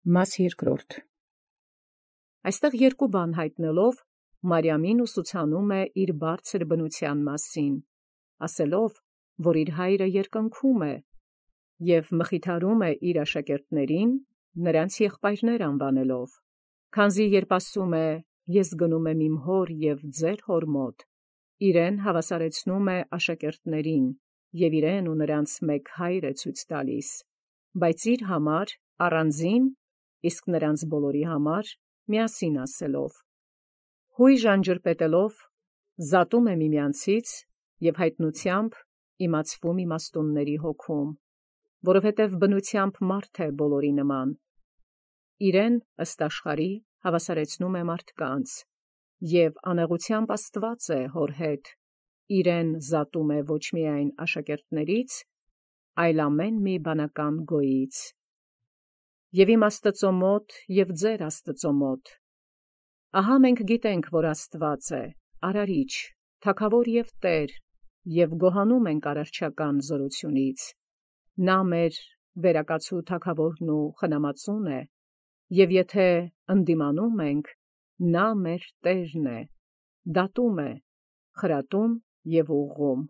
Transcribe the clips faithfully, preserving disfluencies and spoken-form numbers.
Մաս երկրորդ. Այստեղ երկու բան հայտնելով, Մարիամին ուսուցանում է իր բարձր բնութեան մասին, ասելով, որ իր հայրը երկնքում է, և մխիթարում է իր աշակերտներին, նրանց եղբայրներ անվանելով, քանզի երբ ասում է. «Ես գնում եմ իմ հոր և ձեր հոր մոտ», իրեն հավասարեցնում է աշակերտներին, և իրեն ու նրանց մեկ հայր է ցույց տալիս, բայց իր համար առանձին, իսկ նրանց բոլորի համար միասին ասելով. հույժան ջրպետելով զատում է միմյանցից և հայտնությամբ իմացվում իմաստունների հոգում, որովհետև բնությամբ մարդ է բոլորի նման, իրեն ըստ աշխարհի հավասարեցնում է մարդկանց, և անեղությամբ աստված է հոր հետ, իրեն զատում է ոչ միայն աշակերտներից, այլ ամեն մի բանական գոյից։ Եվ իմ Աստծո մոտ և ձեր Աստծո մոտ։ Ահա մենք գիտենք, որ Աստված է, արարիչ, թագավոր և Տեր, և գոհանում ենք արարչական զորությունից։ Նա մեր վերակացու թագավորն ու խնամածուն է, և եթե ընդդիմանում ենք, նա մեր Տերն է, դատում է, խրատում և ուղղում։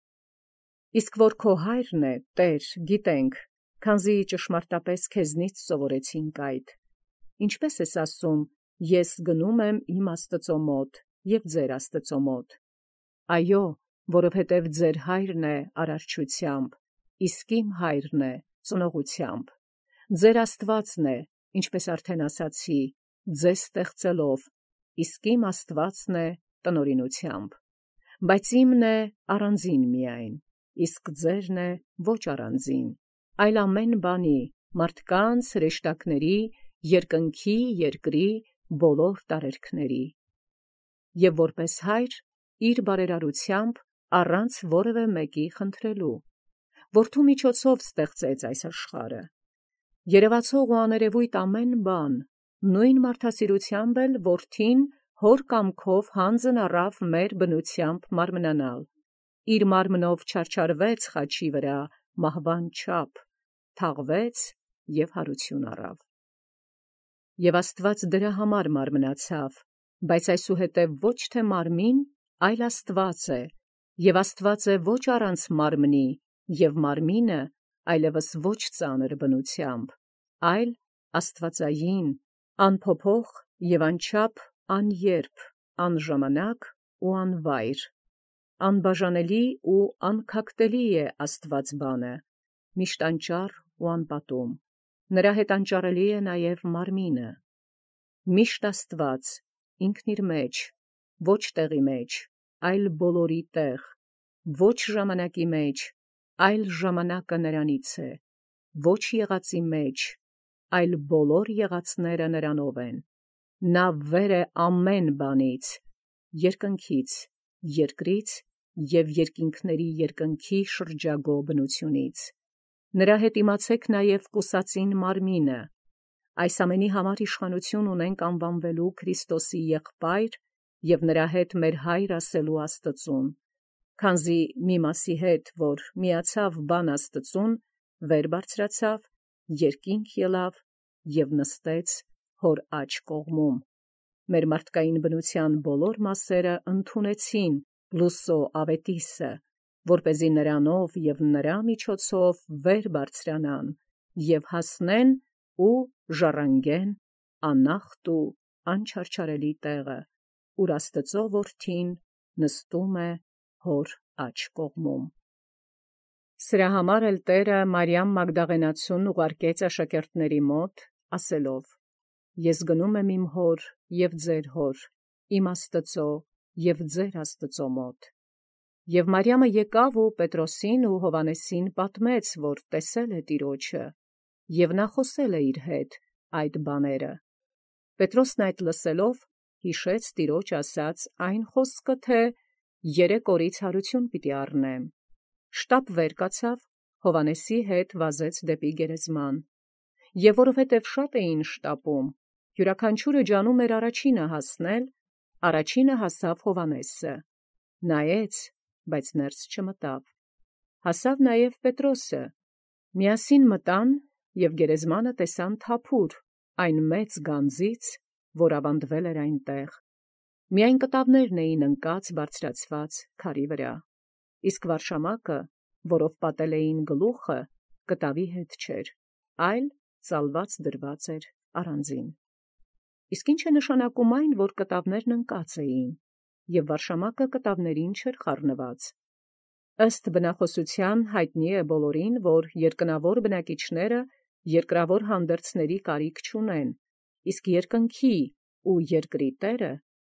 Իսկ որ քո հայրն է, Տեր, գիտենք, քանզի ճշմարտապես քեզնից սովորեցինք այդ։ Ինչպե՞ս ես ասում. «Ես գնում եմ իմ Աստծո մոտ և ձեր Աստծո մոտ»։ Այո, որովհետև ձեր հայրն է արարչությամբ, իսկ իմ հայրն է ծնողությամբ։ Ձեր Աստվածն է, ինչպես արդեն ասացի, ձեզ ստեղծելով, իսկ իմ Աստվածն է տնօրինությամբ։ Բայց իմն է առանձին միայն, իսկ ձերն է ոչ առանձին, այլ ամեն բանի, մարդկանց, հրեշտակների, երկնքի, երկրի, բոլոր տարերքների։ Եվ որպես հայր, իր բարերարությամբ, առանց որևէ մեկի խնդրելու, որդու միջոցով ստեղծեց այս աշխարհը։ Երևացող ու աներևույթ ամեն բան, նույն մարդասիրությամբ էլ որդին հոր կամքով հանձն առավ մեր բնությամբ մարմնանալ, իր մարմնով չարչարվեց խաչի վրա մահվան չափ, թաղվեց և հարություն առավ։ Եվ Աստված դրա համար մարմնացավ, բայց այսուհետև ոչ թե մարմին, այլ Աստված է, և Աստված է ոչ առանց մարմնի, և մարմինը այլևս ոչ ծանր բնությամբ, այլ աստվածային, անփոփոխ և անչափ, աներբ, անժամանակ ու անվայր, անբաժանելի ու անքակտելի է Աստված բանը, միշտ անճառ ու անպատում, նրա հետ անճառելի է նաև մարմինը։ Միշտ Աստված, ինքն իր մեջ, ոչ տեղի մեջ, այլ բոլորի տեղ, ոչ ժամանակի մեջ, այլ ժամանակը նրանից է, ոչ եղածի մեջ, այլ բոլոր եղածները նրանով են։ Նա վեր է ամեն բանից, երկնքից, երկրից և երկինքների երկնքի շրջագո բնությունից։ Նրա հետ իմացեք նաև կուսածին մարմինը։ Այս ամենի համար իշխանություն ունենք անվանվելու Քրիստոսի եղբայր և նրա հետ մեր հայր ասելու Աստծուն, քանզի մի մասի հետ, որ միացավ բան Աստծուն, վեր բարձրացավ, երկինք ելավ և նստեց հոր աջ կողմում։ Մեր մարդկային բնության բոլոր մասերը ընդունեցին լուսո ավետիսը, որպեսզի նրանով և նրա միջոցով վեր բարձրանան և հասնեն ու ժառանգեն անախտ ու անչարչարելի տեղը, ուր Աստծո որդին նստում է հոր աջ կողմում։ Սրա համար էլ Տերը Մարիամ Մագդաղենացուն ուղարկեց աշակերտների մոտ, ասելով. «Ես գնում եմ իմ հոր և ձեր հոր, իմ Աստծո և ձեր Աստծո մոտ»։ Եւ Մարիամը եկավ ու Պետրոսին ու Հովհաննեսին պատմեց, որ տեսել է Տիրոջը, և նա խոսել է իր հետ այդ բաները։ Պետրոսն այդ լսելով յիշեց Տիրոջ ասած այն խոսքը, թե «երեք օրից հարություն պիտի առնեմ»։ Շտապ վեր կացավ, Հովհաննեսի հետ վազեց դեպի գերեզման։ Եվ որովհետև շատ էին շտապում, յուրաքանչյուրը ջանում էր առաջինը հասնել, առաջինը հասավ Հովհաննեսը, նայեց, բայց ներս չմտավ։ Հասավ նաև Պետրոսը, միասին մտան և գերեզմանը տեսան թափուր, այն մեծ գանձից, որ ավանդվել էր այնտեղ։ Միայն կտավներն էին ընկած բարձրացված քարի վրա, իսկ վարշամակը, որով պատել էին գլուխը, կտավի հետ չէր, այլ ծալված դրված էր առանձին։ Իսկ ինչ է նշանակում այն, որ կտավներն ընկած էին, և վարշամակը կտավներին չէր խառնված։ Ըստ բնախոսության հայտնի է բոլորին, որ երկնավոր բնակիչները երկրավոր հանդերձների կարիք չունեն, իսկ երկնքի ու երկրի Տերը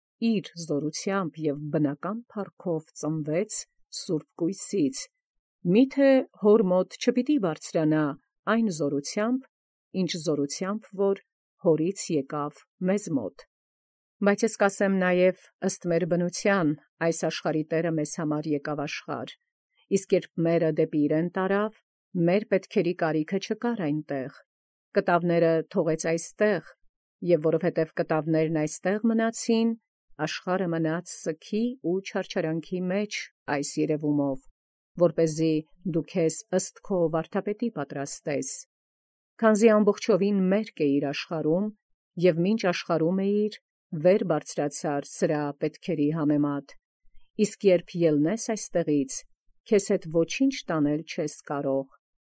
իր զորությամբ և բնական փառքով ծնվեց սուրբ կույսից, միթե հոր մոտ չպիտի բարձրանա այն զորությամբ, ինչ զորությամբ որ հորից եկավ մեզ մոտ։ Բայց ես կասեմ նաև ըստ մեր բնության, այս աշխարհի Տերը մեզ համար եկավ աշխարհ, իսկ երբ մերը դեպի իրեն տարավ, մեր պետքերի կարիքը չկար այնտեղ, կտավները թողեց այստեղ, և որովհետև կտավներն այստեղ մնացին, աշխարհը մնաց սգի ու չարչարանքի մեջ այս երևումով, որպեսզի դու քեզ ըստ քո վարդապետի պատրաստես, քանզի ամբողջովին մերկ էիր աշխարհում, և մինչ աշխարհում էիր, վեր բարձրացար սրա պետքերի համեմատ, իսկ երբ ելնես այստեղից, քեզ հետ ոչինչ տանել չես կարող,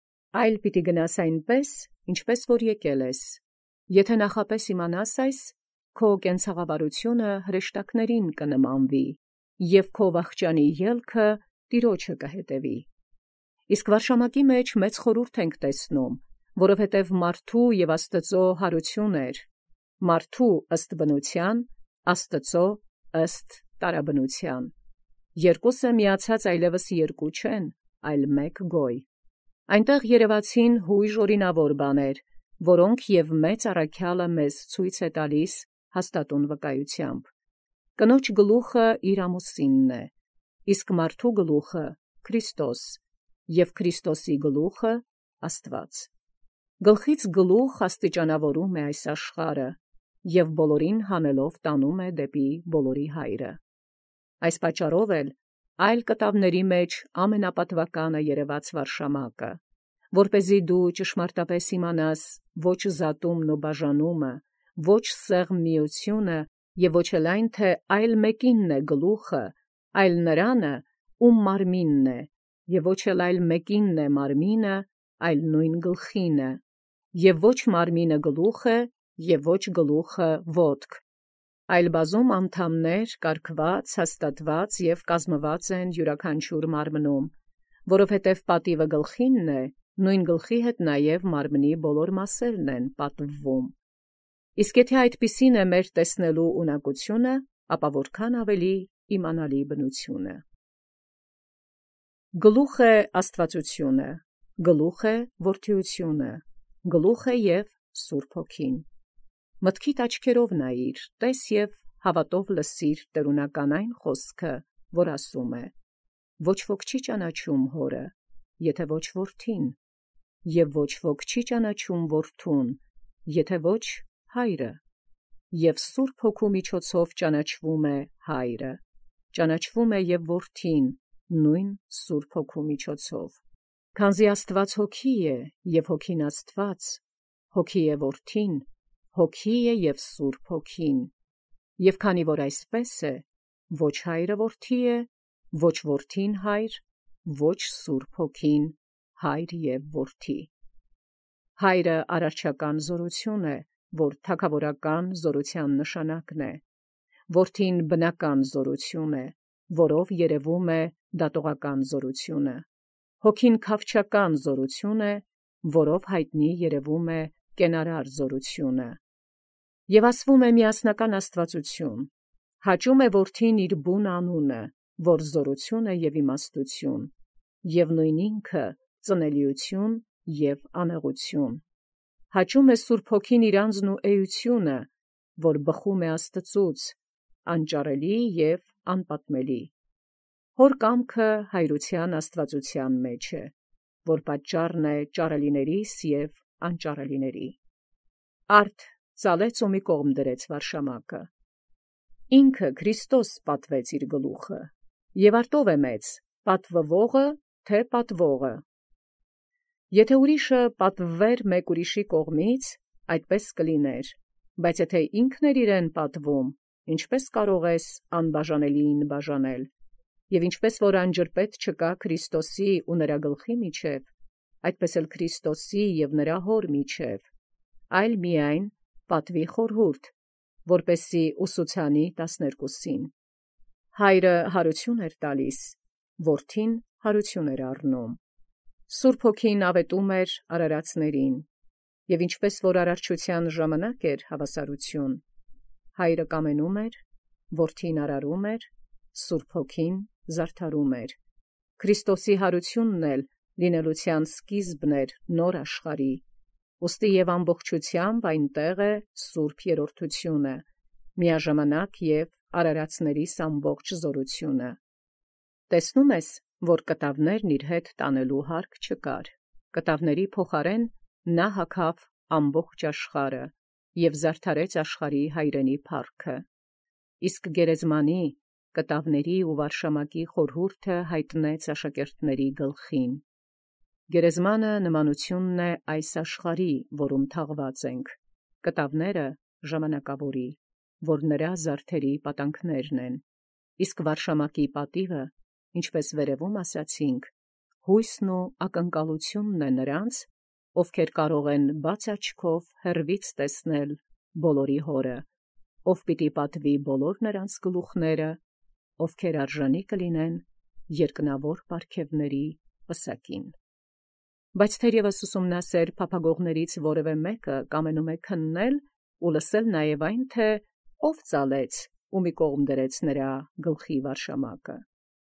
այլ պիտի գնաս այնպես, ինչպես որ եկել ես։ Եթե նախապես իմանաս այս, քո կենցաղավարությունը հրեշտակներին կնմանվի, և քո վախճանի ելքը Տիրոջը կհետևի։ Իսկ վարշամակի մեջ մեծ խորհուրդ ենք տեսնում, որովհետև մարդու և Աստծո հարություն էր, մարդու ըստ բնության, Աստծո ըստ տարաբնության։ Երկուսը միացած այլևս երկու չեն, այլ մեկ գոյ։ Այնտեղ երևացին հույժ օրինավոր բաներ, որոնք և մեծ առաքյալը մեզ ցույց է տալիս հաստատուն վկայությամբ։ Կնոջ գլուխը իր ամուսինն է, իսկ մարդու գլուխը Քրիստոս, և Քրիստոսի գլուխը Աստված։ Գլխից գլուխ աստիճանավորում է այս աշխարհը, և բոլորին հանելով տանում է դեպի բոլորի Հայրը։ Այս պատճառով էլ այլ կտավների մեջ ամենապատվականը երևաց վարշամակը, որպեսզի դու ճշմարտապես իմանաս ոչ զատումն ու բաժանումը, ոչ սեղմ միությունը և ոչ էլ այն, թե այլ մեկինն է գլուխը, այլ նրանը, ում մարմինն է, և ոչ էլ այլ մեկինն է մարմինը, այլ նույն գլխինը, և ոչ մարմինը գլուխ է, և ոչ գլուխը ոտք, այլ բազում անդամներ կարգված, հաստատված և կազմված են յուրաքանչյուր մարմնում, որովհետև պատիվը գլխինն է, նույն գլխի հետ նաև մարմնի բոլոր մասերն են պատվվում։ Իսկ եթե այդպիսին է մեր տեսնելու ունակությունը, ապա որքան ավելի իմանալի բնությունը։ Գլուխ է աստվածությունը, գլուխ է որդիությունը, գլուխ է և Սուրբ Հոգին։ Մտքիդ աչքերով նայիր, տես և հավատով լսիր տերունական այն խոսքը, որ ասում է. ոչ ոք չի ճանաչում հորը, եթե ոչ որդին, և ոչ ոք չի ճանաչում որդուն, եթե ոչ հայրը, և Սուրբ Հոգու միջոցով ճանաչվում է հայրը, ճանաչվում է և որդին, նույն Սուրբ Հոգու միջոցով։ Քանզի Աստված Հոգի է, և Հոգին Աստված, Հոգի է որդին, Հոգի է և Սուրբ Հոգին, և քանի որ այսպես է, ոչ հայրը որդի է, ոչ որդին հայր, ոչ Սուրբ Հոգին հայր և որդի։ Հայրը արարչական զորություն է, որ թագավորական զորության նշանակն է, որդին բնական զորություն է, որով երևում է դատողական զորությունը, Հոգին քավչական զորություն է, որով հայտնի երևում է կենարար զորությունը։ Եվ ասվում է միասնական աստվածություն, հաճում է որդին իր բուն անունը, որ զորություն է և իմաստություն, և նույն ինքը ծնելիություն և անեղություն, հաճում է Սուրբ Հոգին իր անձն ու էությունը, որ բխում է Աստծուց, անճարելի և անպատմելի։ Հոր կամքը հայրության աստվածության մեջ է, որ պատճառն է ճարելիներիս և անճարելիների։ Արդ ծալեց ու մի կողմ դրեց վարշամակը։ Ինքը Քրիստոս պատվեց իր գլուխը, և արտով է մեծ, պատվվողը, թե պատվողը։ Եթե ուրիշը պատվվեր մեկ ուրիշի կողմից, այդպես կլիներ, բայց եթե ինքն էր իրեն պատվում, ինչպես կարող ես անբաժանելիին բաժանել, և ինչպես որ անջրպետ չկա Քրիստոսի ու նրա գլխի միջև, այդպես էլ Քրիստոսի և նրա հոր միջև, այլ միայն պատվի խորհուրդ, որպեսզի ուսուցանի տասներկուսին։ Հայրը հարություն էր տալիս, որդին հարություն էր առնում։ Սուրբ Հոգին ավետում էր արարածներին, և ինչպես որ արարչության ժամանակ էր հավասարություն, հայրը կամենում էր, որդին արարում էր, Սուրբ Հոգին զարդարում էր։ Քրիստոսի հարությունն էլ լինելության սկիզբն էր նոր աշխարհի, ուստի և ամբողջությամբ այնտեղ է սուրբ երրորդությունը, միաժամանակ և արարածներիս ամբողջ զորությունը։ Տեսնում ես, որ կտավներն իր հետ տանելու հարկ չկար, կտավների փոխարեն նա հագավ ամբողջ աշխարհը և զարդարեց աշխարհի հայրենի փառքը։ Իսկ գերեզմանի, կտավների ու վարշամակի խորհուրդը հայտնեց աշակերտների գլխին։ Գերեզմանը նմանությունն է այս աշխարհի, որում թաղված ենք, կտավները ժամանակավորի, որ նրա զարդերի պատանքներն են, իսկ վարշամակի պատիվը, ինչպես վերևում ասացինք, հույսն ու ակնկալությունն է նրանց, ովքեր կարող են բաց աչքով հեռվից տեսնել բոլորի հորը, ով պիտի պատվի բոլոր նրանց գլուխները, ովքեր արժանի կլինեն երկնավոր պարգևների պսակին։ Բայց թերևս ուսումնասեր փափագողներից որևէ մեկը կամենում է քննել ու լսել նաև այն, թե ով ծալեց ու մի կողմ դրեց նրա գլխի վարշամակը,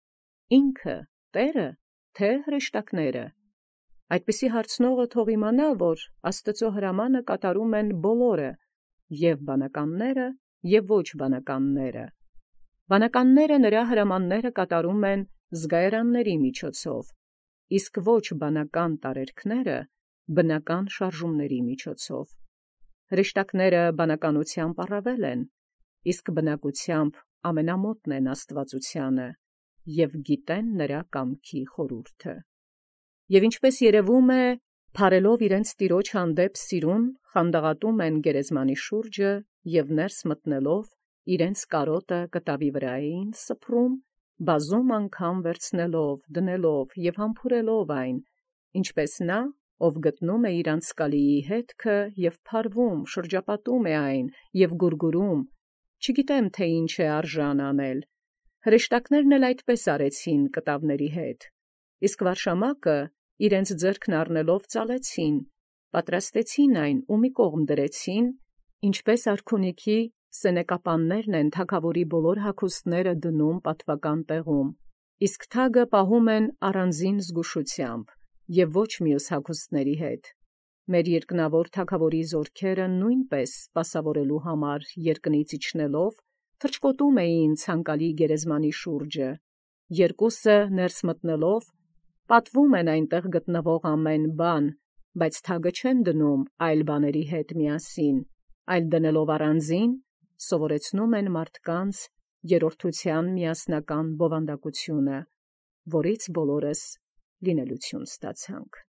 ինքը, Տերը, թե հրեշտակները։ Այդպիսի հարցնողը թող իմանա, որ Աստծո հրամանը կատարում են բոլորը, և բանականները, և ոչ բանականները։ Բանականները նրա հրամանները կատարում են զգայարանների միջոցով, իսկ ոչ բանական տարերքները բնական շարժումների միջոցով։ Հրեշտակները բանականությամբ առավել են, իսկ բնակությամբ ամենամոտն են աստվածությանը և գիտեն նրա կամքի խորհուրդը։ Եվ ինչպես երևում է, փարելով իրենց տիրոջ հանդեպ սիրուն, խանդաղատում են գերեզմանի շուրջը և ներս մտնելով իրենց կարոտը կտավի վրա էին սփռում, բազում անգամ վերցնելով, դնելով և համբուրելով այն, ինչպես նա, ով գտնում է իր անցկալիի հետքը և փարվում, շրջապատում է այն և գուրգուրում, չգիտեմ, թե ինչ է արժան անել։ Հրեշտակներն էլ այդպես արեցին կտավների հետ, իսկ վարշամակը իրենց ձեռքն առնելով ծալեցին, պատրաստեցին այն ու մի կողմ դրեցին, ինչպես արքունիքի սենեկապաններն են թագավորի բոլոր հագուստները դնում պատվական տեղում, իսկ թագը պահում են առանձին զգուշությամբ և ոչ մյուս հագուստների հետ։ Մեր երկնավոր թագավորի զորքերը նույնպես սպասավորելու համար երկնից իջնելով թռչկոտում էին ցանկալի գերեզմանի շուրջը, երկուսը ներս մտնելով պատվում են այնտեղ գտնվող ամեն բան, բայց թագը չեն դնում այլ բաների հետ միասին, այլ դնելով առանձին, սովորեցնում են մարդկանց երրորդության միասնական բովանդակությունը, որից բոլորս լինելություն ստացանք։